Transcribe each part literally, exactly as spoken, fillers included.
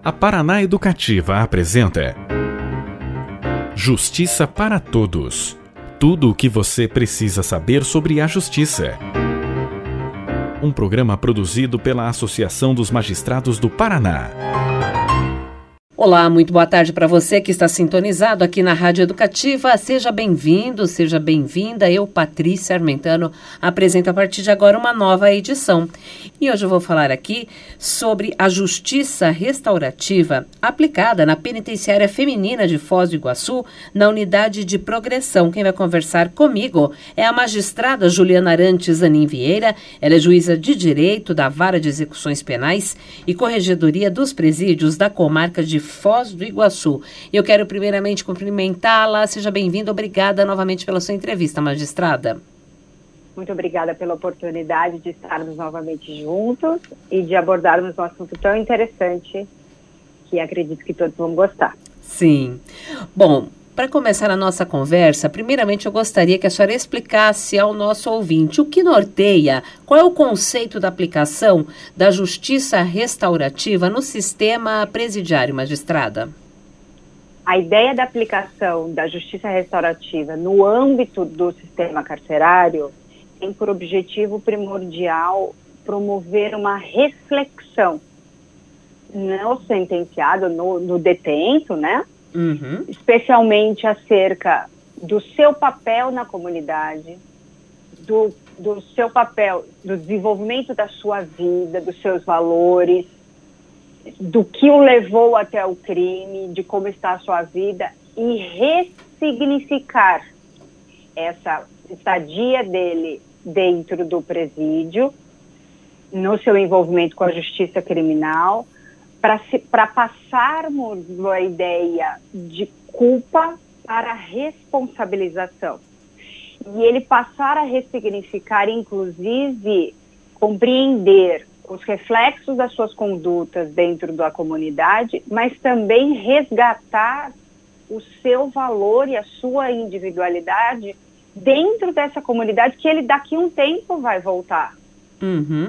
A Paraná Educativa apresenta Justiça para Todos. Tudo o que você precisa saber sobre a justiça. Um programa produzido pela Associação dos Magistrados do Paraná. Olá, muito boa tarde para você que está sintonizado aqui na Rádio Educativa. Seja bem-vindo, seja bem-vinda. Eu, Patrícia Armentano, apresento a partir de agora uma nova edição. E hoje eu vou falar aqui sobre a justiça restaurativa aplicada na Penitenciária Feminina de Foz do Iguaçu, na unidade de progressão. Quem vai conversar comigo é a magistrada Juliana Arantes Zanin Vieira. Ela é juíza de Direito da Vara de Execuções Penais e Corregedoria dos Presídios da Comarca de Foz do Iguaçu. Eu quero primeiramente cumprimentá-la. Seja bem-vinda. Obrigada novamente pela sua entrevista, magistrada. Muito obrigada pela oportunidade de estarmos novamente juntos e de abordarmos um assunto tão interessante que acredito que todos vão gostar. Sim. Bom, para começar a nossa conversa, primeiramente eu gostaria que a senhora explicasse ao nosso ouvinte o que norteia, qual é o conceito da aplicação da justiça restaurativa no sistema presidiário, magistrada. A ideia da aplicação da justiça restaurativa no âmbito do sistema carcerário tem por objetivo primordial promover uma reflexão no sentenciado, no, no detento, né? Uhum. Especialmente acerca do seu papel na comunidade, do, do seu papel, do desenvolvimento da sua vida, dos seus valores, do que o levou até o crime, de como está a sua vida, e ressignificar essa estadia dele dentro do presídio, no seu envolvimento com a justiça criminal, para passarmos a ideia de culpa para responsabilização. E ele passar a ressignificar, inclusive, compreender os reflexos das suas condutas dentro da comunidade, mas também resgatar o seu valor e a sua individualidade dentro dessa comunidade que ele daqui a um tempo vai voltar. Uhum.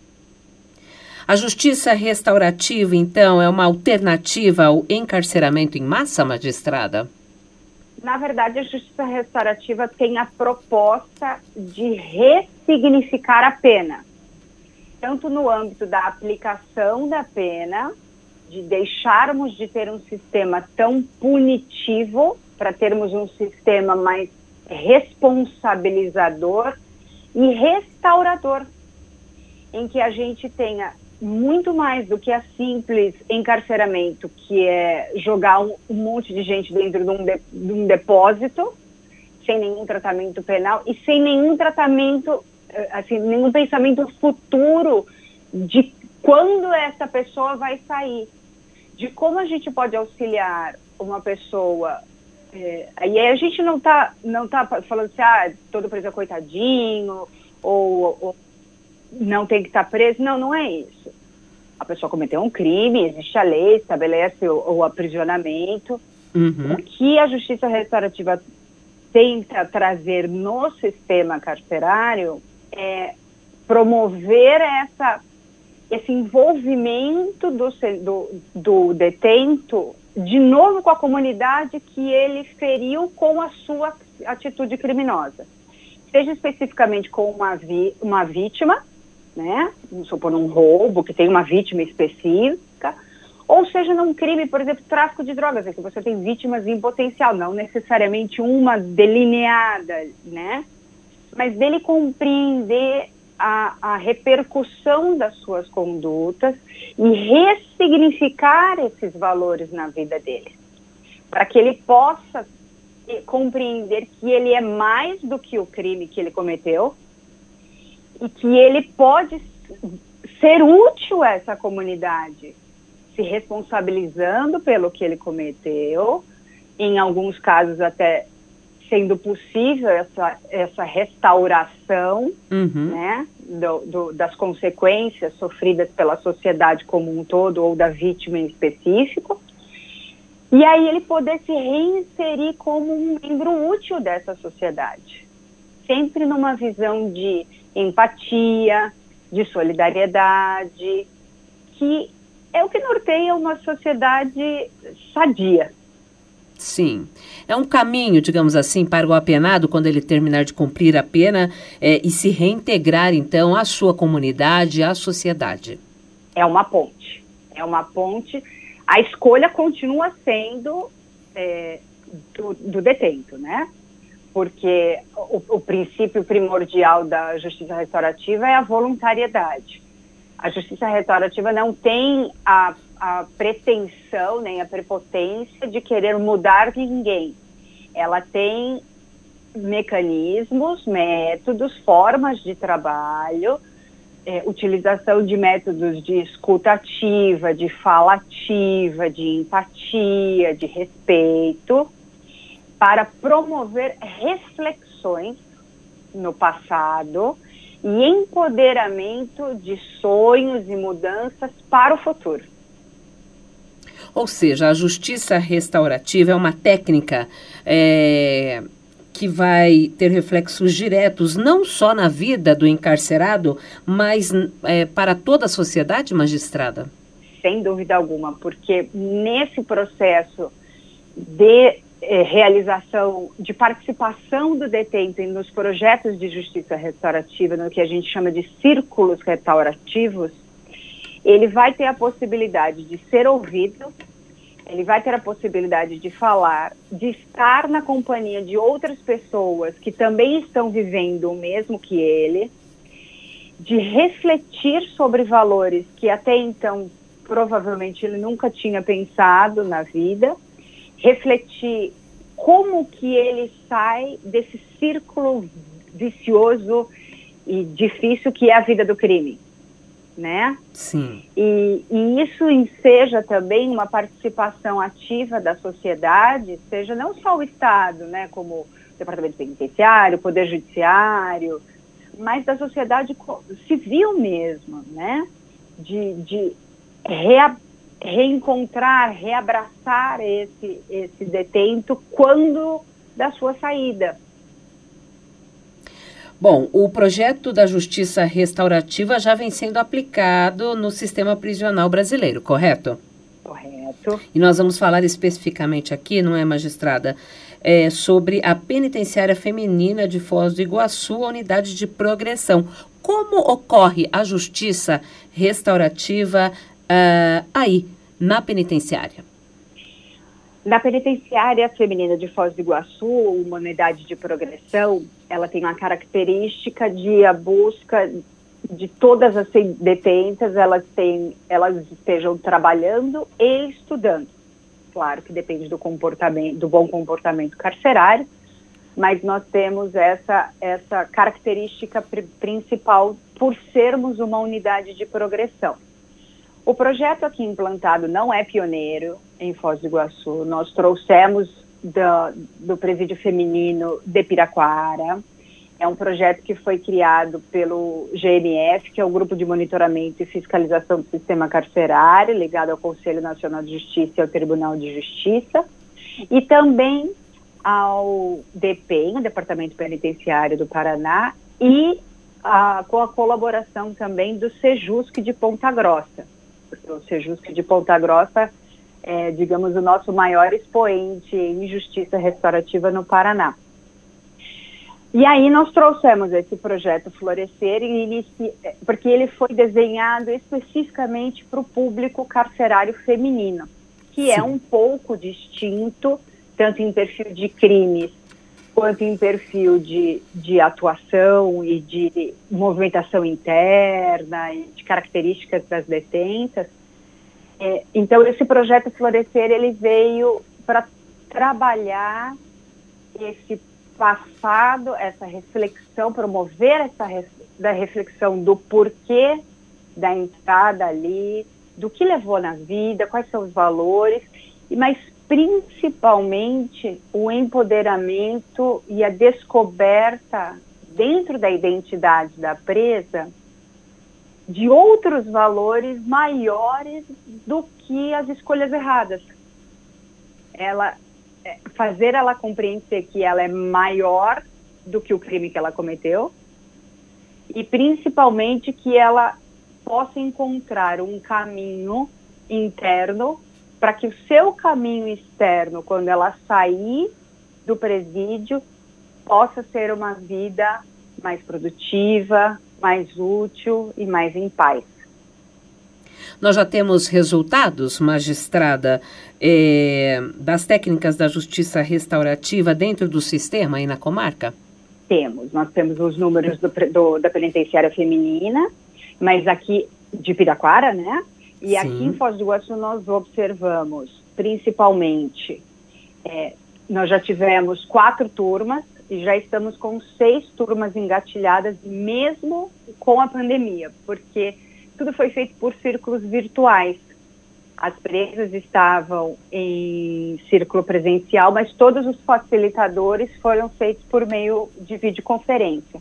A justiça restaurativa, então, é uma alternativa ao encarceramento em massa, magistrada? Na verdade, a justiça restaurativa tem a proposta de ressignificar a pena, tanto no âmbito da aplicação da pena, de deixarmos de ter um sistema tão punitivo, para termos um sistema mais responsabilizador e restaurador, em que a gente tenha muito mais do que a simples encarceramento, que é jogar um, um monte de gente dentro de um, de, de um depósito, sem nenhum tratamento penal e sem nenhum tratamento, assim, nenhum pensamento futuro de quando essa pessoa vai sair, de como a gente pode auxiliar uma pessoa. É, aí a gente não está não tá falando assim, ah, todo preso é coitadinho, ou, ou não tem que estar preso. Não, não é isso. A pessoa cometeu um crime, existe a lei, estabelece o, o aprisionamento. Uhum. O que a justiça restaurativa tenta trazer no sistema carcerário é promover essa, esse envolvimento do, do, do detento de novo com a comunidade que ele feriu com a sua atitude criminosa. Seja especificamente com uma, vi, uma vítima, né? Vamos supor, um roubo, que tem uma vítima específica, ou seja, num crime, por exemplo, tráfico de drogas, em que você tem vítimas em potencial, não necessariamente uma delineada, né? Mas dele compreender a, a repercussão das suas condutas e ressignificar esses valores na vida dele, para que ele possa compreender que ele é mais do que o crime que ele cometeu e que ele pode ser útil a essa comunidade, se responsabilizando pelo que ele cometeu, em alguns casos até sendo possível essa, essa restauração, uhum, né, do, do, das consequências sofridas pela sociedade como um todo ou da vítima em específico, e aí ele poder se reinserir como um membro útil dessa sociedade, sempre numa visão de empatia, de solidariedade, que é o que norteia uma sociedade sadia. Sim. É um caminho, digamos assim, para o apenado, quando ele terminar de cumprir a pena, é, e se reintegrar, então, à sua comunidade, à sociedade. É uma ponte. É uma ponte. A escolha continua sendo é, do, do detento, né? Porque o, o princípio primordial da justiça restaurativa é a voluntariedade. A justiça restaurativa não tem a, a pretensão, nem a prepotência de querer mudar ninguém. Ela tem mecanismos, métodos, formas de trabalho, é, utilização de métodos de escuta ativa, de fala ativa, de empatia, de respeito, para promover reflexões no passado e empoderamento de sonhos e mudanças para o futuro. Ou seja, a justiça restaurativa é uma técnica é, que vai ter reflexos diretos não só na vida do encarcerado, mas é, para toda a sociedade, magistrada? Sem dúvida alguma, porque nesse processo de eh, realização, de participação do detento nos projetos de justiça restaurativa, no que a gente chama de círculos restaurativos, ele vai ter a possibilidade de ser ouvido, ele vai ter a possibilidade de falar, de estar na companhia de outras pessoas que também estão vivendo o mesmo que ele, de refletir sobre valores que até então provavelmente ele nunca tinha pensado na vida, refletir como que ele sai desse círculo vicioso e difícil que é a vida do crime, né? Sim. E, e isso enseja também uma participação ativa da sociedade, seja não só o Estado, né, como o Departamento Penitenciário, o Poder Judiciário, mas da sociedade civil mesmo, né? De, de rea, reencontrar, reabraçar esse, esse detento quando da sua saída. Bom, o projeto da justiça restaurativa já vem sendo aplicado no sistema prisional brasileiro, correto? Correto. E nós vamos falar especificamente aqui, não é, magistrada, é, sobre a penitenciária feminina de Foz do Iguaçu, a unidade de progressão. Como ocorre a justiça restaurativa uh, aí, na penitenciária? Na penitenciária feminina de Foz do Iguaçu, uma unidade de progressão, ela tem uma característica de a busca de todas as detentas, elas, têm, elas estejam trabalhando e estudando. Claro que depende do comportamento, do bom comportamento carcerário, mas nós temos essa, essa característica pr- principal por sermos uma unidade de progressão. O projeto aqui implantado não é pioneiro em Foz do Iguaçu. Nós trouxemos do, do presídio feminino de Piraquara. É um projeto que foi criado pelo G M F, que é o Grupo de Monitoramento e Fiscalização do Sistema Carcerário, ligado ao Conselho Nacional de Justiça e ao Tribunal de Justiça, e também ao DEPEN, o Departamento Penitenciário do Paraná, e a, com a colaboração também do Sejusc de Ponta Grossa. O Sejusc de Ponta Grossa é, digamos, o nosso maior expoente em justiça restaurativa no Paraná. E aí nós trouxemos esse projeto Florescer, e inici... porque ele foi desenhado especificamente para o público carcerário feminino, que Sim. é um pouco distinto, tanto em perfil de crimes, quanto em perfil de, de atuação e de movimentação interna, e de características das detentas. É, então, esse projeto Florescer, ele veio para trabalhar esse passado, essa reflexão, promover essa re, da reflexão do porquê da entrada ali, do que levou na vida, quais são os valores, mas principalmente o empoderamento e a descoberta dentro da identidade da presa de outros valores maiores do que as escolhas erradas. Ela fazer ela compreender que ela é maior do que o crime que ela cometeu e principalmente que ela possa encontrar um caminho interno para que o seu caminho externo, quando ela sair do presídio, possa ser uma vida mais produtiva, mais útil e mais em paz. Nós já temos resultados, magistrada, é, das técnicas da justiça restaurativa dentro do sistema aí na comarca? Temos. Nós temos os números do, do, da penitenciária feminina, mas aqui de Piraquara, né? E Sim. aqui em Foz do Iguaçu nós observamos, principalmente, é, nós já tivemos quatro turmas e já estamos com seis turmas engatilhadas, mesmo com a pandemia, porque tudo foi feito por círculos virtuais. As presas estavam em círculo presencial, mas todos os facilitadores foram feitos por meio de videoconferência.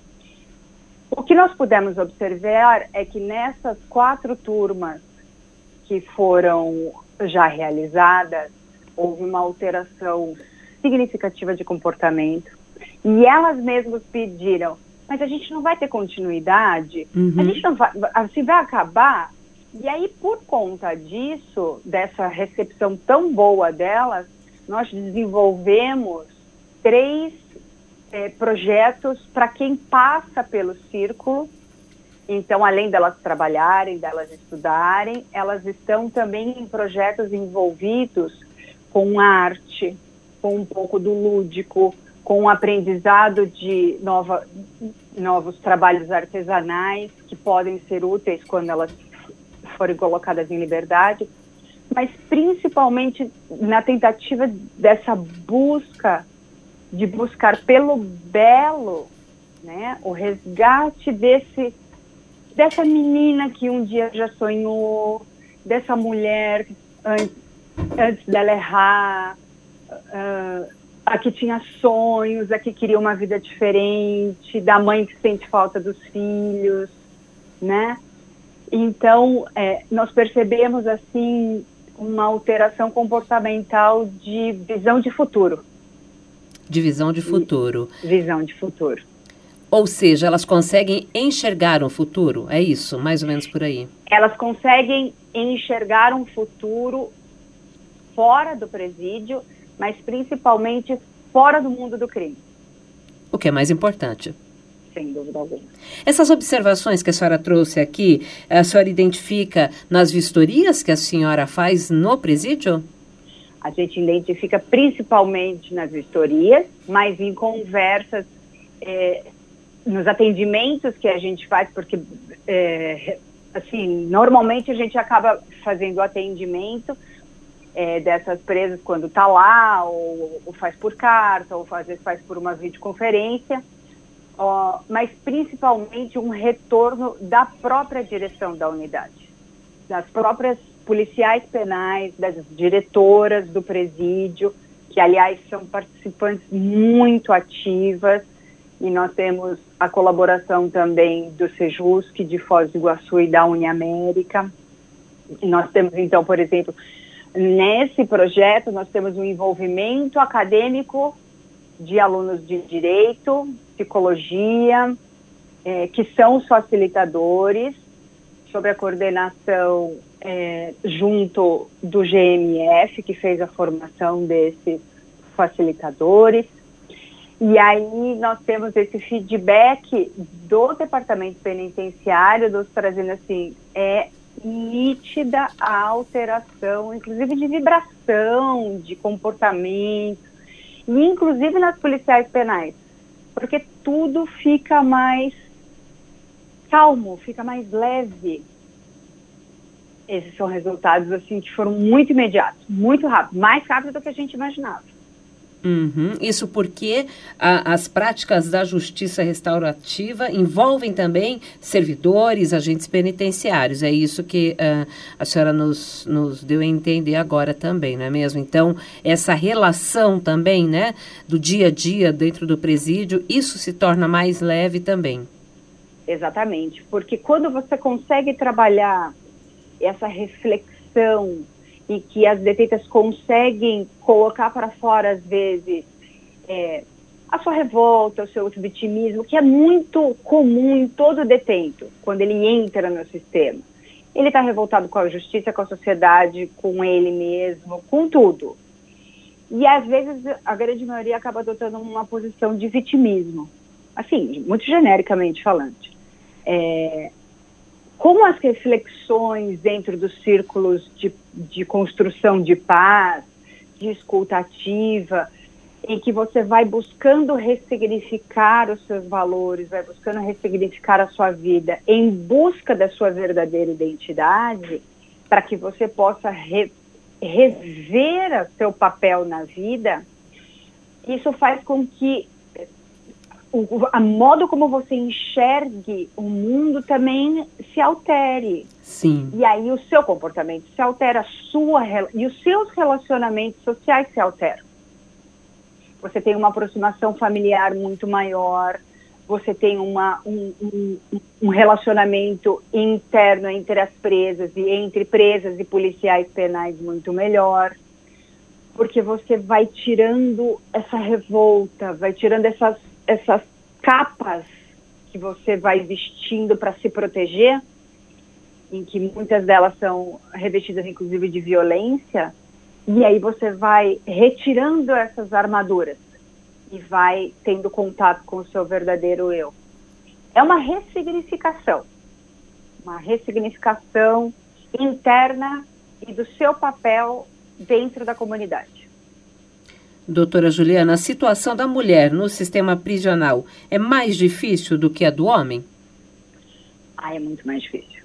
O que nós pudemos observar é que nessas quatro turmas que foram já realizadas, houve uma alteração significativa de comportamento, e elas mesmas pediram, mas a gente não vai ter continuidade, uhum. a gente não vai, assim vai acabar. E aí, por conta disso, dessa recepção tão boa delas, nós desenvolvemos três é, projetos para quem passa pelo círculo. Então, além delas trabalharem, delas estudarem, elas estão também em projetos envolvidos com arte, com um pouco do lúdico, com o aprendizado de nova, novos trabalhos artesanais que podem ser úteis quando elas forem colocadas em liberdade, mas principalmente na tentativa dessa busca, de buscar pelo belo, né, o resgate desse, dessa menina que um dia já sonhou, dessa mulher antes, antes dela errar, uh, a que tinha sonhos, a que queria uma vida diferente, da mãe que sente falta dos filhos, né? Então, é, nós percebemos, assim, uma alteração comportamental de visão de futuro. De visão de futuro. Visão de futuro. Ou seja, elas conseguem enxergar um futuro, é isso? Mais ou menos por aí. Elas conseguem enxergar um futuro fora do presídio, mas principalmente fora do mundo do crime. O que é mais importante. Sem dúvida alguma. Essas observações que a senhora trouxe aqui, a senhora identifica nas vistorias que a senhora faz no presídio? A gente identifica principalmente nas vistorias, mas em conversas, é, nos atendimentos que a gente faz, porque, é, assim, normalmente a gente acaba fazendo o atendimento É, dessas presas quando está lá, ou, ou faz por carta, ou às vezes faz por uma videoconferência, ó, mas principalmente um retorno da própria direção da unidade, das próprias policiais penais, das diretoras do presídio, que aliás são participantes muito ativas, e nós temos a colaboração também do Sejusc, de Foz do Iguaçu e da Uniamérica. E nós temos então, por exemplo, nesse projeto, nós temos um envolvimento acadêmico de alunos de direito, psicologia, é, que são os facilitadores, sob a coordenação é, junto do G M F, que fez a formação desses facilitadores. E aí nós temos esse feedback do departamento penitenciário, dos trazendo assim, é nítida a alteração, inclusive de vibração, de comportamento, e inclusive nas policiais penais, porque tudo fica mais calmo, fica mais leve. Esses são resultados assim que foram muito imediatos, muito rápido, mais rápido do que a gente imaginava. Uhum. Isso porque a, as práticas da justiça restaurativa envolvem também servidores, agentes penitenciários. É isso que uh, a senhora nos, nos deu a entender agora também, não é mesmo? Então, essa relação também, né, do dia a dia dentro do presídio, isso se torna mais leve também. Exatamente, porque quando você consegue trabalhar essa reflexão e que as detentas conseguem colocar para fora, às vezes, é, a sua revolta, o seu vitimismo, que é muito comum em todo detento, quando ele entra no sistema. ele está revoltado com a justiça, com a sociedade, com ele mesmo, com tudo. E às vezes a grande maioria acaba adotando uma posição de vitimismo, assim, muito genericamente falando. É, como as reflexões dentro dos círculos de, de construção de paz, de escuta ativa, em que você vai buscando ressignificar os seus valores, vai buscando ressignificar a sua vida em busca da sua verdadeira identidade, para que você possa re, rever o seu papel na vida, isso faz com que o a modo como você enxergue o mundo também se altere. Sim. E aí o seu comportamento se altera, a sua, e os seus relacionamentos sociais se alteram. Você tem uma aproximação familiar muito maior, você tem uma, um, um, um relacionamento interno entre as presas e entre presas e policiais penais muito melhor, porque você vai tirando essa revolta, vai tirando essas, essas capas que você vai vestindo para se proteger, em que muitas delas são revestidas inclusive de violência. E aí você vai retirando essas armaduras e vai tendo contato com o seu verdadeiro eu. É uma ressignificação, uma ressignificação interna e do seu papel dentro da comunidade. Doutora Juliana, a situação da mulher no sistema prisional é mais difícil do que a do homem? Ah, é muito mais difícil.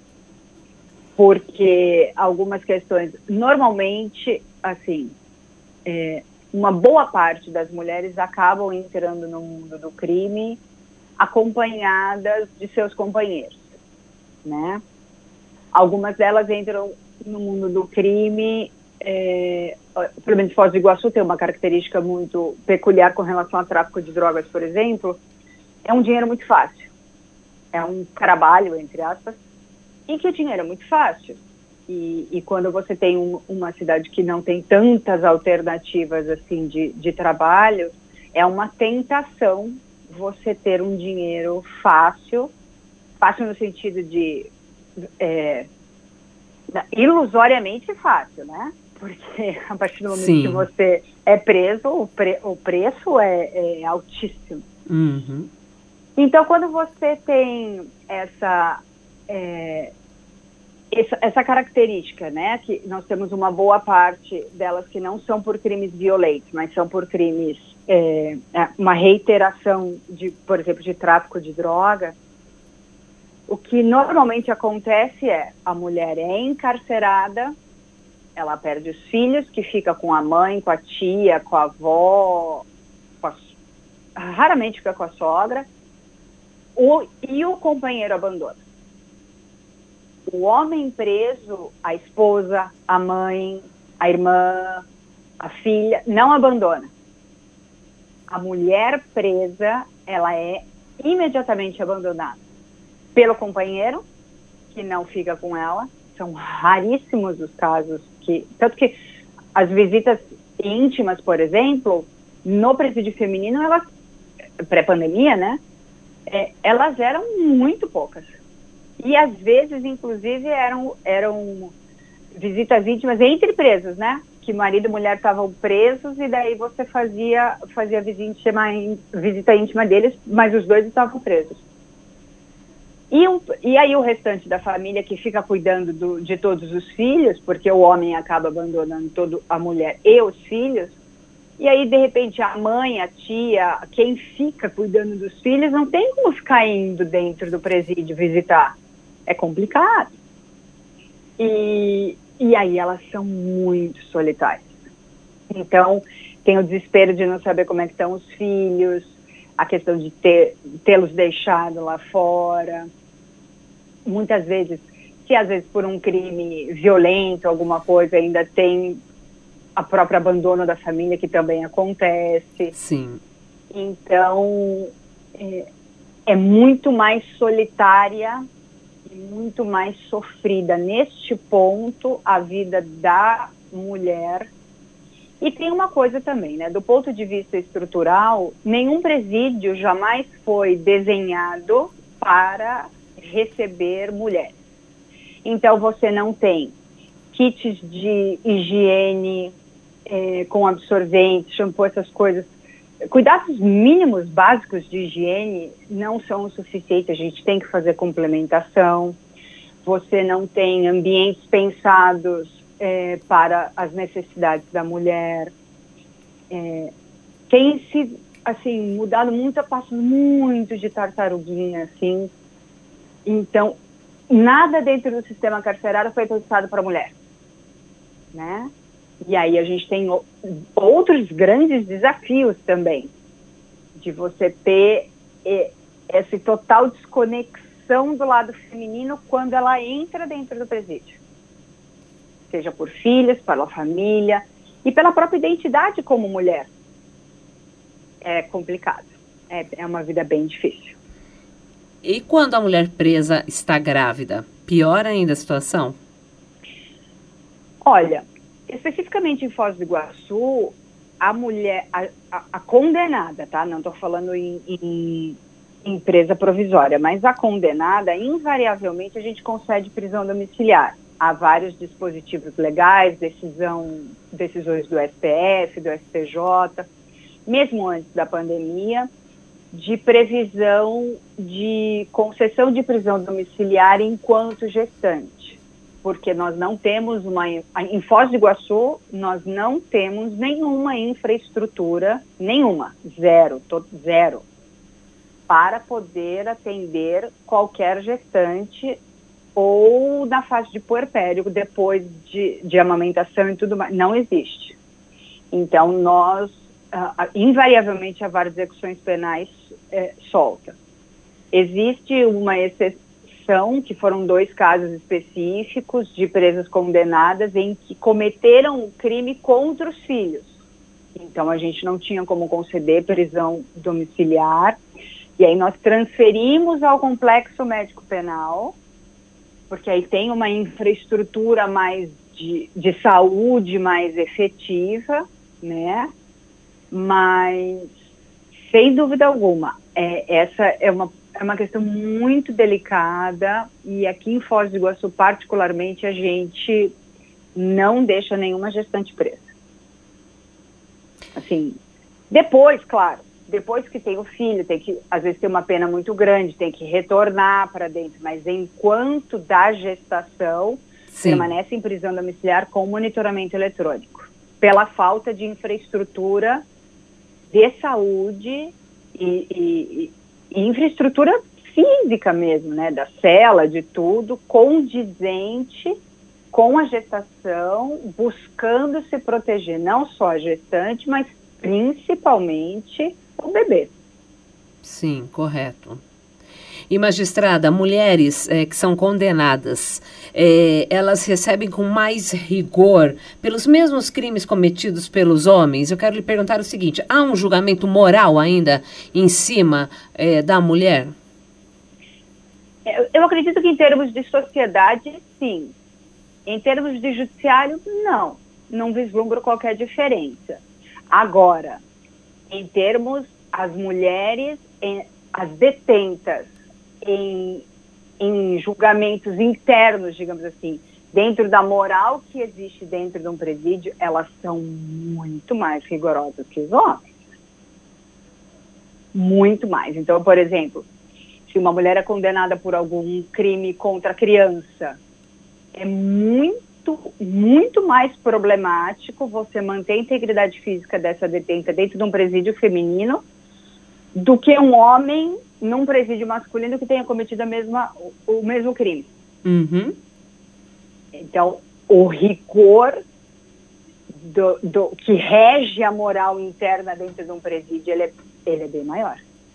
Porque algumas questões, normalmente, assim, é, uma boa parte das mulheres acabam entrando no mundo do crime acompanhadas de seus companheiros, né? Algumas delas entram no mundo do crime, é, pelo menos Foz do Iguaçu tem uma característica muito peculiar com relação ao tráfico de drogas, por exemplo, é um dinheiro muito fácil, é um trabalho, entre aspas, em que o dinheiro é muito fácil. E, e quando você tem um, uma cidade que não tem tantas alternativas assim de, de trabalho, é uma tentação você ter um dinheiro fácil, fácil no sentido de é, ilusoriamente fácil, né? Porque a partir do momento Sim. que você é preso, o, pre, o preço é, é altíssimo. Uhum. Então, quando você tem essa... É, Essa, essa característica, né, que nós temos uma boa parte delas que não são por crimes violentos, mas são por crimes, é, uma reiteração, de, por exemplo, de tráfico de droga, o que normalmente acontece é, a mulher é encarcerada, ela perde os filhos, que fica com a mãe, com a tia, com a avó, com a, raramente fica com a sogra, o, e o companheiro abandona. O homem preso, a esposa, a mãe, a irmã, a filha, não abandona. A mulher presa, ela é imediatamente abandonada pelo companheiro, que não fica com ela. São raríssimos os casos que... Tanto que as visitas íntimas, por exemplo, no presídio feminino, elas, pré-pandemia, né? É, elas eram muito poucas. E, às vezes, inclusive, eram, eram visitas íntimas entre presos, né? Que marido e mulher estavam presos e daí você fazia, fazia visita, visita íntima deles, mas os dois estavam presos. E, um, e aí o restante da família que fica cuidando do, de todos os filhos, porque o homem acaba abandonando todo, a mulher e os filhos, e aí, de repente, a mãe, a tia, quem fica cuidando dos filhos, não tem como ficar indo dentro do presídio visitar. É complicado. E, e aí elas são muito solitárias. Então, tem o desespero de não saber como é que estão os filhos, a questão de ter, tê-los deixado lá fora. Muitas vezes, se às vezes por um crime violento, alguma coisa, ainda tem a própria abandono da família, que também acontece. Sim. Então, é, é muito mais solitária e muito mais sofrida neste ponto a vida da mulher. E tem uma coisa também, né? Do ponto de vista estrutural, nenhum presídio jamais foi desenhado para receber mulheres. Então, você não tem kits de higiene é, com absorventes, shampoo, essas coisas. Cuidados mínimos básicos de higiene não são o suficiente, a gente tem que fazer complementação. Você não tem ambientes pensados é, para as necessidades da mulher. É, tem se, assim, mudado muito a passo muito de tartaruguinha, assim. Então, nada dentro do sistema carcerário foi pensado para a mulher, né? E aí a gente tem o, outros grandes desafios também, de você ter e, essa total desconexão do lado feminino quando ela entra dentro do presídio. Seja por filhos, pela família e pela própria identidade como mulher. É complicado. É, é uma vida bem difícil. E quando a mulher presa está grávida, piora ainda a situação? Olha, especificamente em Foz do Iguaçu, a mulher, a, a, a condenada, tá? Não estou falando em, em, em presa provisória, mas a condenada, invariavelmente, a gente concede prisão domiciliar. Há vários dispositivos legais, decisão, decisões do S T F, do S T J, mesmo antes da pandemia, de previsão de concessão de prisão domiciliar enquanto gestante. Porque nós não temos uma... Em Foz do Iguaçu, nós não temos nenhuma infraestrutura, nenhuma, zero, todo, zero, para poder atender qualquer gestante ou na fase de puerpério, depois de, de amamentação e tudo mais. Não existe. Então, nós, uh, invariavelmente, há várias execuções penais uh, soltas. Existe uma exceção, que foram dois casos específicos de presas condenadas em que cometeram um crime contra os filhos. Então, a gente não tinha como conceder prisão domiciliar. E aí nós transferimos ao complexo médico penal, porque aí tem uma infraestrutura mais de, de saúde mais efetiva, né? Mas, sem dúvida alguma, é, essa é uma É uma questão muito delicada e aqui em Foz do Iguaçu, particularmente, a gente não deixa nenhuma gestante presa. Assim, depois, claro, depois que tem o filho, tem que, às vezes, ter uma pena muito grande, tem que retornar para dentro, mas enquanto da gestação, Sim. permanece em prisão domiciliar com monitoramento eletrônico, pela falta de infraestrutura de saúde e... e E infraestrutura física mesmo, né, da cela, de tudo, condizente com a gestação, buscando se proteger não só a gestante, mas principalmente o bebê. Sim, correto. E, magistrada, mulheres é, que são condenadas, é, elas recebem com mais rigor pelos mesmos crimes cometidos pelos homens? Eu quero lhe perguntar o seguinte, há um julgamento moral ainda em cima é, da mulher? Eu, eu acredito que em termos de sociedade, sim. Em termos de judiciário, não. Não vislumbro qualquer diferença. Agora, em termos, as mulheres, em, as detentas, Em, em julgamentos internos, digamos assim, dentro da moral que existe dentro de um presídio, elas são muito mais rigorosas que os homens. Muito mais. Então, por exemplo, se uma mulher é condenada por algum crime contra a criança, é muito, muito mais problemático você manter a integridade física dessa detenta dentro de um presídio feminino do que um homem num presídio masculino que tenha cometido a mesma, o, o mesmo crime. Uhum. Então, o rigor do, do, que rege a moral interna dentro de um presídio, ele é, ele é bem maior.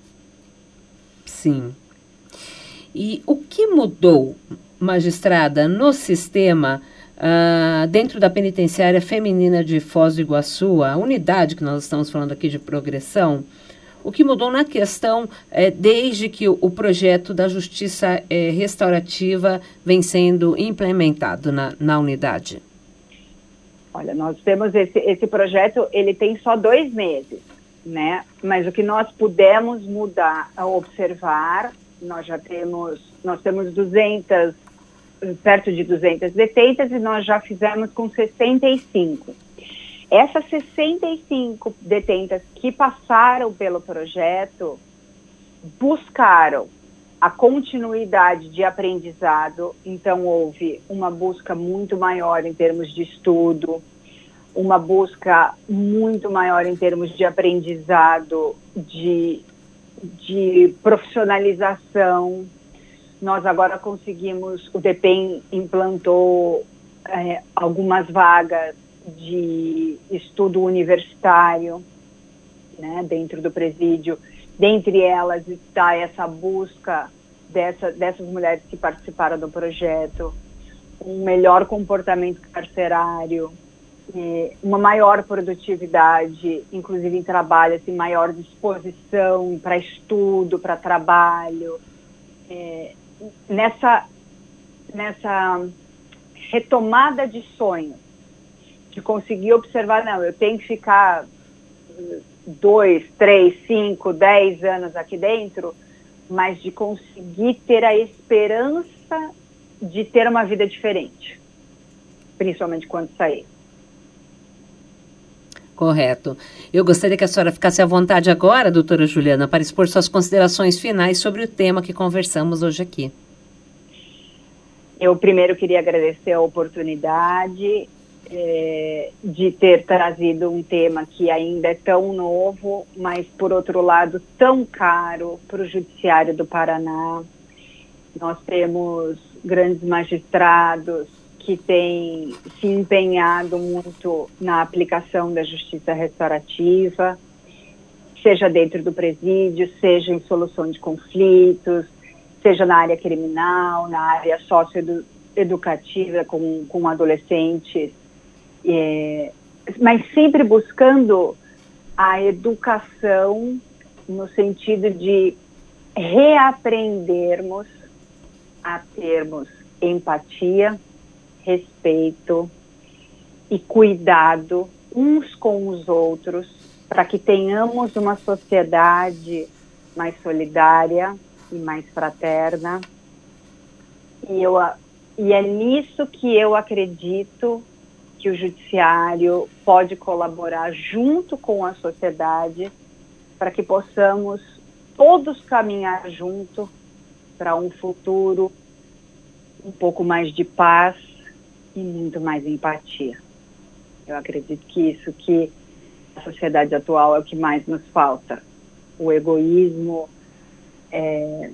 Sim. E o que mudou, magistrada, no sistema uh, dentro da penitenciária feminina de Foz do Iguaçu, a unidade que nós estamos falando aqui de progressão, o que mudou na questão é, desde que o, o projeto da justiça é, restaurativa vem sendo implementado na, na unidade? Olha, nós temos esse, esse projeto, ele tem só dois meses, né? Mas o que nós pudemos mudar, observar, nós já temos, nós temos duzentas perto de duzentas detentas e nós já fizemos com sessenta e cinco. Essas sessenta e cinco detentas que passaram pelo projeto buscaram a continuidade de aprendizado, então houve uma busca muito maior em termos de estudo, uma busca muito maior em termos de aprendizado, de, de profissionalização. Nós agora conseguimos, o DEPEN implantou é, algumas vagas de estudo universitário, né, dentro do presídio. Dentre elas está essa busca dessa, dessas mulheres que participaram do projeto, um melhor comportamento carcerário, uma maior produtividade, inclusive em trabalho, assim, maior disposição para estudo, para trabalho. É, nessa, nessa retomada de sonhos, de conseguir observar, não, eu tenho que ficar dois, três, cinco, dez anos aqui dentro, mas de conseguir ter a esperança de ter uma vida diferente, principalmente quando sair. Correto. Eu gostaria que a senhora ficasse à vontade agora, doutora Juliana, para expor suas considerações finais sobre o tema que conversamos hoje aqui. Eu primeiro queria agradecer a oportunidade é, de ter trazido um tema que ainda é tão novo, mas, por outro lado, tão caro para o Judiciário do Paraná. Nós temos grandes magistrados que têm se empenhado muito na aplicação da justiça restaurativa, seja dentro do presídio, seja em solução de conflitos, seja na área criminal, na área socioeducativa com, com adolescentes, é, mas sempre buscando a educação no sentido de reaprendermos a termos empatia, respeito e cuidado uns com os outros, para que tenhamos uma sociedade mais solidária e mais fraterna. E, eu, e é nisso que eu acredito que o judiciário pode colaborar junto com a sociedade para que possamos todos caminhar junto para um futuro um pouco mais de paz e muito mais empatia. Eu acredito que isso que a sociedade atual é o que mais nos falta. O egoísmo é,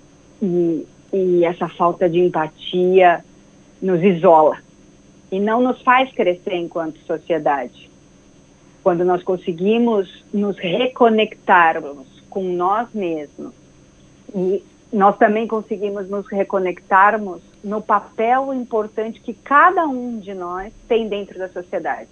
e, e essa falta de empatia nos isola e não nos faz crescer enquanto sociedade. Quando nós conseguimos nos reconectarmos com nós mesmos e nós também conseguimos nos reconectarmos no papel importante que cada um de nós tem dentro da sociedade.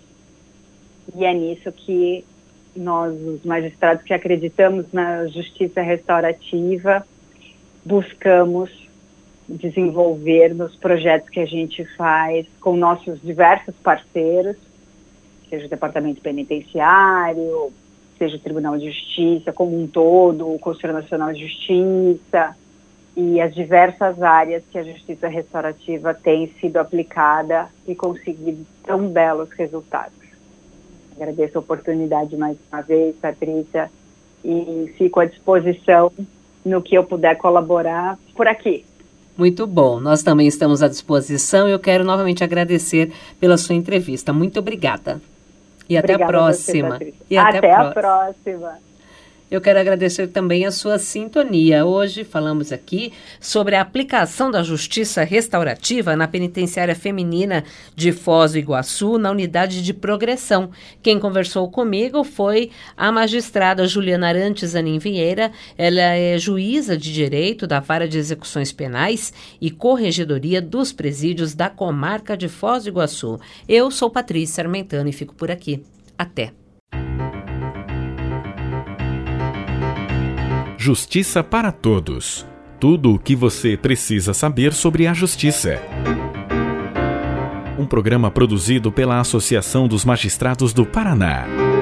E é nisso que nós, os magistrados que acreditamos na justiça restaurativa, buscamos desenvolver nos projetos que a gente faz com nossos diversos parceiros, seja o Departamento Penitenciário, seja o Tribunal de Justiça como um todo, o Conselho Nacional de Justiça, e as diversas áreas que a justiça restaurativa tem sido aplicada e conseguido tão belos resultados. Agradeço a oportunidade mais uma vez, Patrícia, e fico à disposição no que eu puder colaborar por aqui. Muito bom, nós também estamos à disposição e eu quero novamente agradecer pela sua entrevista. Muito obrigada. E até Obrigada a próxima. A você, e até, até a a próxima. próxima. Eu quero agradecer também a sua sintonia. Hoje falamos aqui sobre a aplicação da justiça restaurativa na penitenciária feminina de Foz do Iguaçu, na unidade de progressão. Quem conversou comigo foi a magistrada Juliana Arantes Anin Vieira. Ela é juíza de direito da Vara de Execuções Penais e Corregedoria dos Presídios da Comarca de Foz do Iguaçu. Eu sou Patrícia Armentano e fico por aqui. Até! Justiça para Todos. Tudo o que você precisa saber sobre a justiça. Um programa produzido pela Associação dos Magistrados do Paraná.